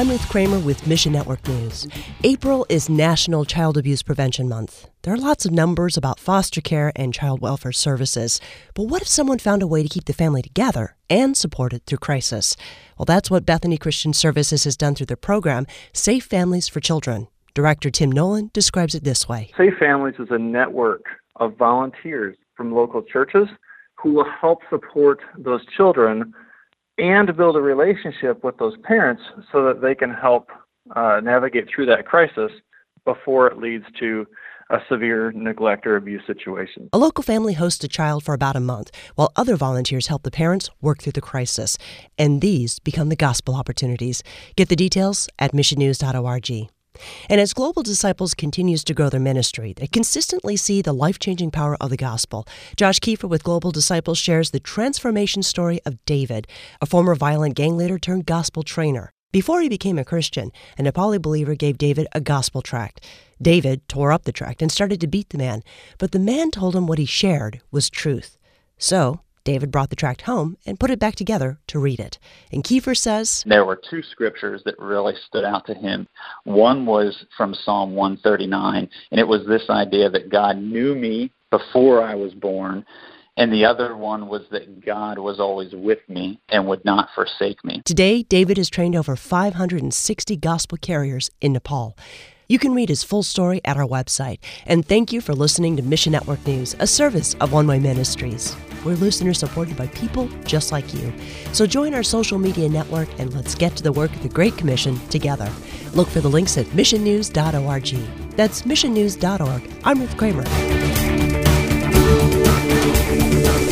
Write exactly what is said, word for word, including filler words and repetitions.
I'm Ruth Kramer with Mission Network News. April is National Child Abuse Prevention Month. There are lots of numbers about foster care and child welfare services. But what if someone found a way to keep the family together and support it through crisis? Well, that's what Bethany Christian Services has done through their program, Safe Families for Children. Director Tim Nolan describes it this way. Safe Families is a network of volunteers from local churches who will help support those children and build a relationship with those parents so that they can help uh, navigate through that crisis before it leads to a severe neglect or abuse situation. A local family hosts a child for about a month, while other volunteers help the parents work through the crisis. And these become the gospel opportunities. Get the details at mission news dot org. And as Global Disciples continues to grow their ministry, they consistently see the life-changing power of the gospel. Josh Kiefer with Global Disciples shares the transformation story of David, a former violent gang leader turned gospel trainer. Before he became a Christian, a Nepali believer gave David a gospel tract. David tore up the tract and started to beat the man, but the man told him what he shared was truth. So David brought the tract home and put it back together to read it. And Kiefer says, there were two scriptures that really stood out to him. One was from Psalm one thirty-nine, and it was this idea that God knew me before I was born. And the other one was that God was always with me and would not forsake me. Today, David has trained over five hundred sixty gospel carriers in Nepal. You can read his full story at our website. And thank you for listening to Mission Network News, a service of One Way Ministries. We're listeners supported by people just like you. So join our social media network and let's get to the work of the Great Commission together. Look for the links at mission news dot org. That's mission news dot org. I'm Ruth Kramer.